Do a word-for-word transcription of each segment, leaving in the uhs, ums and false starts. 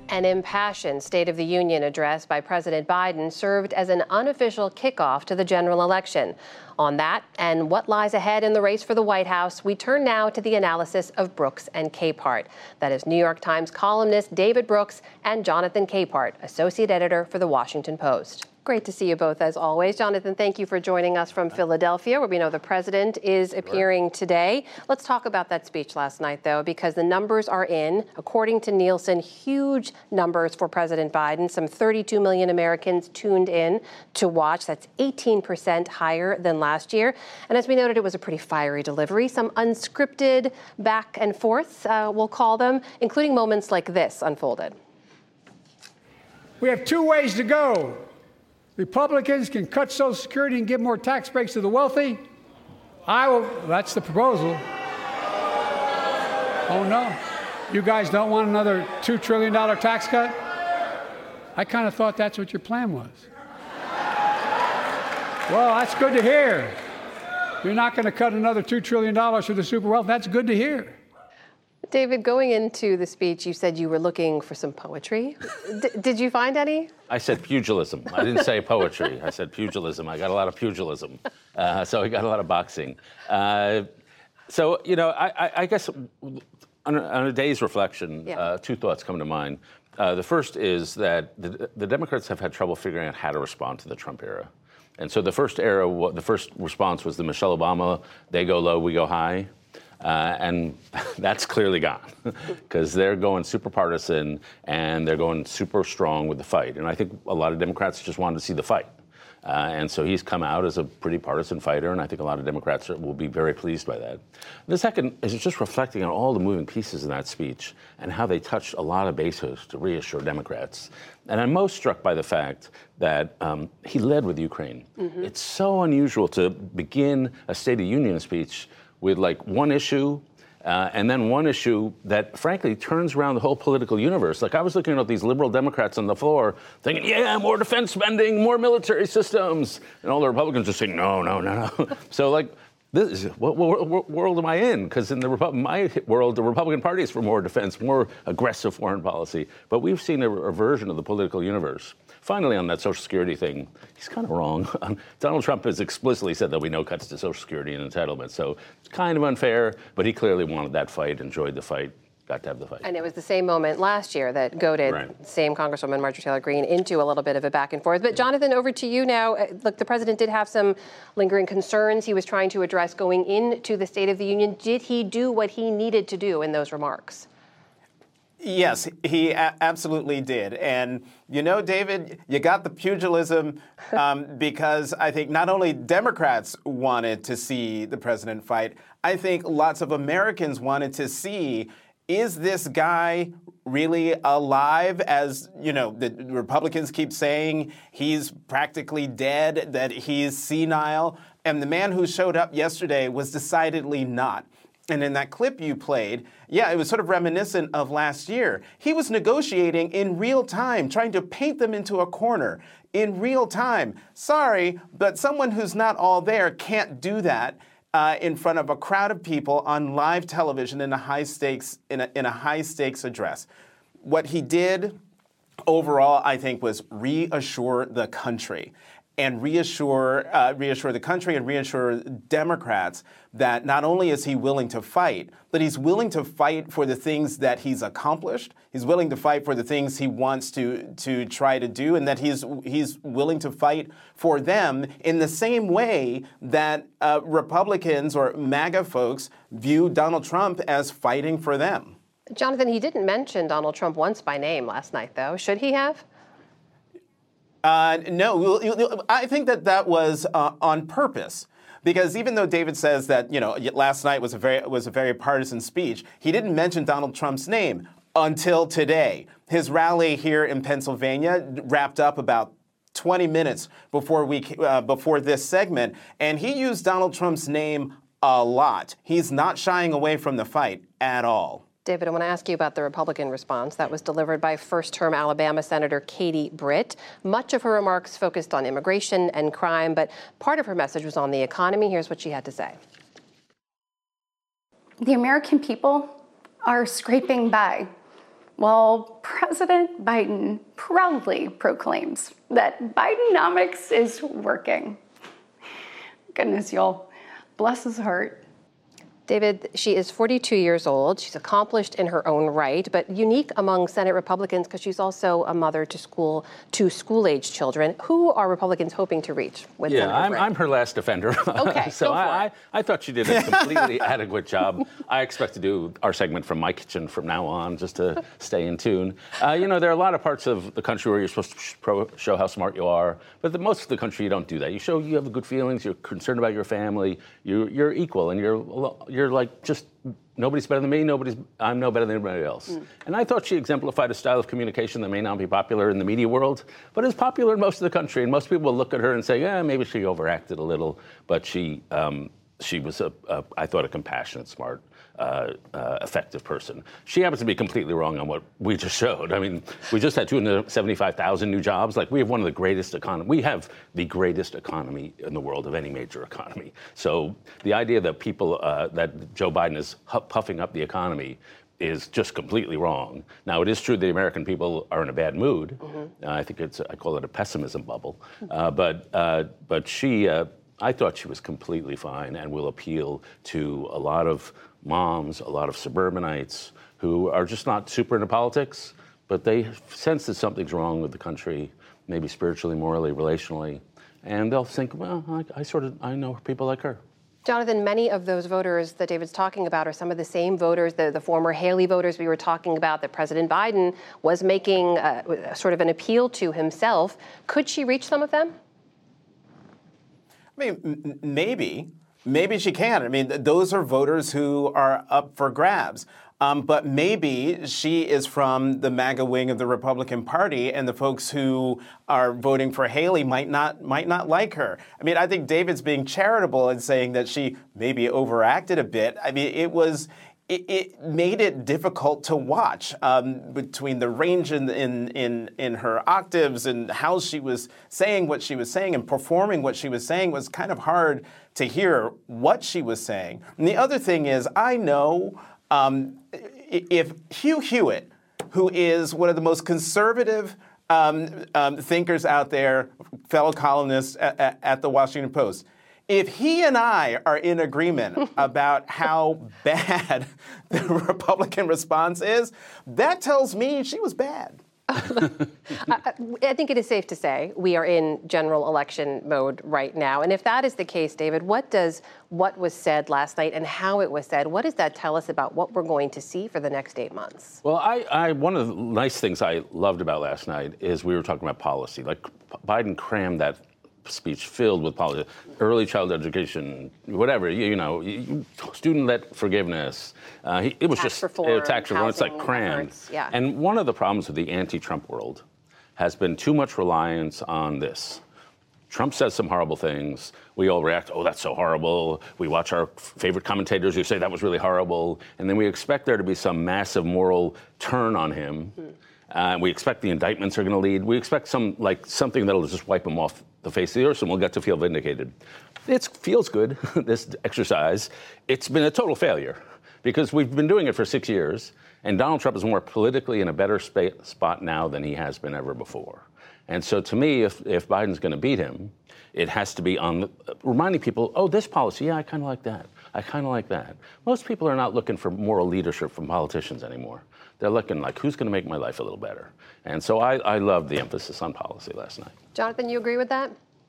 An impassioned State of the Union address by President Biden served as an unofficial kickoff to the general election. On that and what lies ahead in the race for the White House, we turn now to the analysis of Brooks and Capehart. That is New York Times columnist David Brooks and Jonathan Capehart, associate editor for The Washington Post. Great to see you both, as always. Jonathan, thank you for joining us from Philadelphia, where we know the president is appearing today. Let's talk about that speech last night, though, because the numbers are in. According to Nielsen, huge numbers for President Biden. Some thirty-two million Americans tuned in to watch. That's eighteen percent higher than last year. And as we noted, it was a pretty fiery delivery. Some unscripted back and forth, uh, we'll call them, including moments like this unfolded. We have two ways to go. Republicans can cut Social Security and give more tax breaks to the wealthy. I will, that's the proposal. Oh no, you guys don't want another two trillion dollars tax cut? I kind of thought that's what your plan was. Well, that's good to hear. You're not going to cut another two trillion dollars for the super wealthy. That's good to hear. David, going into the speech, you said you were looking for some poetry. D- did you find any? I said pugilism. I didn't say poetry. I said pugilism. I got a lot of pugilism. Uh, so I got a lot of boxing. Uh, so, you know, I, I, I guess on a, on a day's reflection, yeah. uh, two thoughts come to mind. Uh, the first is that the, the Democrats have had trouble figuring out how to respond to the Trump era. And so the first era, the first response was the Michelle Obama, they go low, we go high. Uh, and that's clearly gone because they're going super partisan and they're going super strong with the fight. And I think a lot of Democrats just wanted to see the fight. Uh, and so he's come out as a pretty partisan fighter, and I think a lot of Democrats will be very pleased by that. The second is just reflecting on all the moving pieces in that speech and how they touched a lot of bases to reassure Democrats. And I'm most struck by the fact that um, he led with Ukraine. Mm-hmm. It's so unusual to begin a State of the Union speech with like one issue, uh, and then one issue that, frankly, turns around the whole political universe. Like I was looking at these liberal Democrats on the floor thinking, yeah, more defense spending, more military systems. And all the Republicans just saying, no, no, no, no. So like, this is, what, what, what world am I in? Because in the Repu- my world, the Republican Party is for more defense, more aggressive foreign policy. But we've seen a, a version of the political universe. Finally, on that Social Security thing, he's kind of wrong. Donald Trump has explicitly said there'll be no cuts to Social Security and entitlement. So it's kind of unfair, but he clearly wanted that fight, enjoyed the fight, got to have the fight. And it was the same moment last year that goaded right. same Congresswoman Marjorie Taylor Greene into a little bit of a back and forth. But Jonathan, over to you now. Look, the president did have some lingering concerns he was trying to address going into the State of the Union. Did he do what he needed to do in those remarks? Yes, he a- absolutely did. And, you know, David, you got the pugilism um, because I think not only Democrats wanted to see the president fight, I think lots of Americans wanted to see, is this guy really alive? As, you know, the Republicans keep saying he's practically dead, that he's senile. And the man who showed up yesterday was decidedly not. And in that clip you played, yeah, it was sort of reminiscent of last year. He was negotiating in real time, trying to paint them into a corner in real time. Sorry, but someone who's not all there can't do that uh, in front of a crowd of people on live television in a high stakes in a, in a high stakes address. What he did overall, I think, was reassure the country. And reassure uh, reassure the country and reassure Democrats that not only is he willing to fight, but he's willing to fight for the things that he's accomplished. He's willing to fight for the things he wants to to try to do, and that he's he's willing to fight for them in the same way that uh, Republicans or MAGA folks view Donald Trump as fighting for them. Jonathan, he didn't mention Donald Trump once by name last night, though. Should he have? Uh, no, I think that that was uh, on purpose, because even though David says that, you know, last night was a very was a very partisan speech, he didn't mention Donald Trump's name until today. His rally here in Pennsylvania wrapped up about twenty minutes before we uh, before this segment, and he used Donald Trump's name a lot. He's not shying away from the fight at all. David, I want to ask you about the Republican response that was delivered by first-term Alabama Senator Katie Britt. Much of her remarks focused on immigration and crime, but part of her message was on the economy. Here's what she had to say. The American people are scraping by while President Biden proudly proclaims that Bidenomics is working. Goodness, y'all, bless his heart. David, she is forty-two years old. She's accomplished in her own right, but unique among Senate Republicans because she's also a mother to school to school-age children. Who are Republicans hoping to reach with Yeah, Senator I'm, Frick? I'm her last defender. Okay, so go for I, it. I, I thought she did a completely adequate job. I expect to do our segment from my kitchen from now on, just to stay in tune. Uh, you know, there are a lot of parts of the country where you're supposed to sh- pro- show how smart you are, but the, most of the country you don't do that. You show you have good feelings, you're concerned about your family, you, you're equal, and you're you're like just nobody's better than me, nobody's I'm no better than anybody else. Mm. And I thought she exemplified a style of communication that may not be popular in the media world, but is popular in most of the country. And most people will look at her and say, yeah, maybe she overacted a little, but she um, she was a, a I thought a compassionate, smart, uh, uh, effective person. She happens to be completely wrong on what we just showed. I mean, we just had two hundred seventy-five thousand new jobs. Like, we have one of the greatest economy. We have the greatest economy in the world of any major economy. So the idea that people, uh, that Joe Biden is puffing up the economy is just completely wrong. Now, it is true the American people are in a bad mood. Mm-hmm. uh, I think it's, I call it a pessimism bubble. Uh, but, uh, but she, uh, I thought she was completely fine and will appeal to a lot of moms, a lot of suburbanites who are just not super into politics, but they sense that something's wrong with the country, maybe spiritually, morally, relationally, and they'll think, well, I, I sort of, I know people like her. Jonathan, many of those voters that David's talking about are some of the same voters, the, the former Haley voters we were talking about, that President Biden was making uh, sort of an appeal to himself. Could she reach some of them? I mean, m- maybe. Maybe she can. I mean, th- those are voters who are up for grabs. Um, but maybe she is from the MAGA wing of the Republican Party, and the folks who are voting for Haley might not might not like her. I mean, I think David's being charitable and saying that she maybe overacted a bit. I mean, it was. It, it made it difficult to watch um, between the range in, in in in her octaves and how she was saying what she was saying and performing what she was saying was kind of hard to hear what she was saying. And the other thing is, I know um, if Hugh Hewitt, who is one of the most conservative um, um, thinkers out there, fellow columnist at, at, at the Washington Post, if he and I are in agreement about how bad the Republican response is, that tells me she was bad. I, I think it is safe to say we are in general election mode right now. And if that is the case, David, what does what was said last night and how it was said, what does that tell us about what we're going to see for the next eight months? Well, I, I one of the nice things I loved about last night is we were talking about policy. Like, Biden crammed that speech filled with policy, early childhood education, whatever, you, you know, you, student-led forgiveness. Uh, he, it was tax just reform, uh, tax reform. It's like crammed. Efforts, yeah. And one of the problems with the anti-Trump world has been too much reliance on this. Trump says some horrible things. We all react, oh, that's so horrible. We watch our favorite commentators who say that was really horrible. And then we expect there to be some massive moral turn on him. Mm-hmm. Uh, we expect the indictments are going to lead. We expect some like something that'll just wipe him off the face of the earth, and we'll get to feel vindicated. It feels good, this exercise. It's been a total failure because we've been doing it for six years, and Donald Trump is more politically in a better spa- spot now than he has been ever before. And so to me, if, if Biden's going to beat him, it has to be on the, uh, reminding people, oh, this policy, yeah, I kind of like that. I kind of like that. Most people are not looking for moral leadership from politicians anymore. They're looking like, who's going to make my life a little better? And so I, I loved the emphasis on policy last night. Jonathan, you agree with that?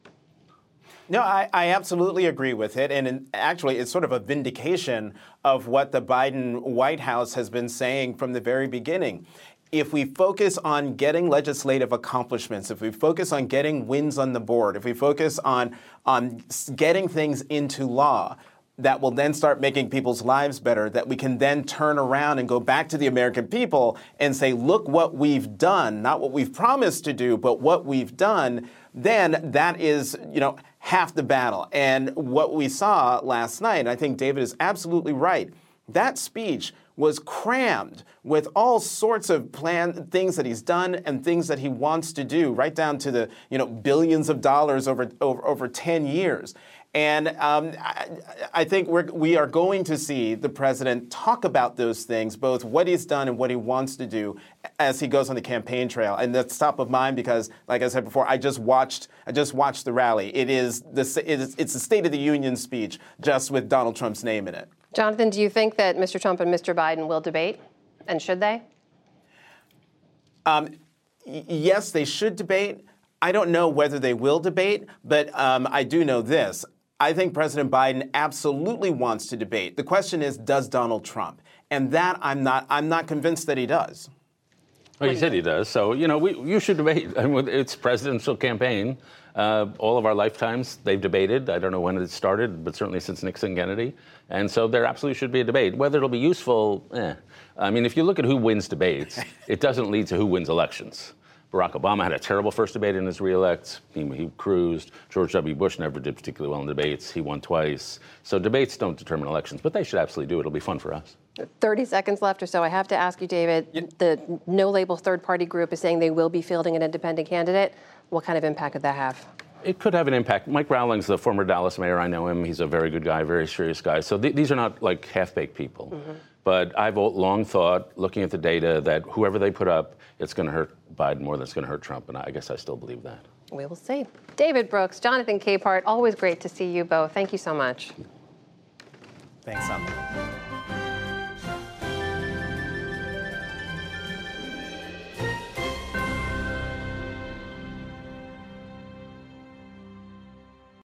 No, I, I absolutely agree with it. And in, actually, it's sort of a vindication of what the Biden White House has been saying from the very beginning. If we focus on getting legislative accomplishments, if we focus on getting wins on the board, if we focus on, on getting things into law, that will then start making people's lives better, that we can then turn around and go back to the American people and say, look what we've done, not what we've promised to do, but what we've done, then that is, you know, half the battle. And what we saw last night, I think David is absolutely right, that speech was crammed with all sorts of plan things that he's done and things that he wants to do, right down to the, you know, billions of dollars over over, over ten years. And um, I, I think we're, we are going to see the president talk about those things, both what he's done and what he wants to do as he goes on the campaign trail. And that's top of mind because, like I said before, I just watched I just watched the rally. It is the it is, it's the State of the Union speech, just with Donald Trump's name in it. Jonathan, do you think that Mister Trump and Mister Biden will debate, and should they? Um, y- yes, they should debate. I don't know whether they will debate, but um, I do know this. I think President Biden absolutely wants to debate. The question is, does Donald Trump? And that I'm not I'm not convinced that he does. Well, he said he does. So, you know, we, you should debate. I mean, it's a presidential campaign. Uh, all of our lifetimes, they've debated. I don't know when it started, but certainly since Nixon, Kennedy. And so there absolutely should be a debate. Whether it'll be useful, eh. I mean, if you look at who wins debates, it doesn't lead to who wins elections. Barack Obama had a terrible first debate in his re-elect. He, he cruised. George W. Bush never did particularly well in debates. He won twice. So debates don't determine elections, but they should absolutely do it. It'll be fun for us. thirty seconds left or so. I have to ask you, David, yep. The no-label third-party group is saying they will be fielding an independent candidate. What kind of impact could that have? It could have an impact. Mike Rowling's the former Dallas mayor. I know him. He's a very good guy, very serious guy. So th- these are not like half-baked people. Mm-hmm. But I've long thought, looking at the data, that whoever they put up, it's going to hurt Biden more than it's going to hurt Trump. And I guess I still believe that. We will see. David Brooks, Jonathan Capehart, always great to see you both. Thank you so much. Thanks, Sandra.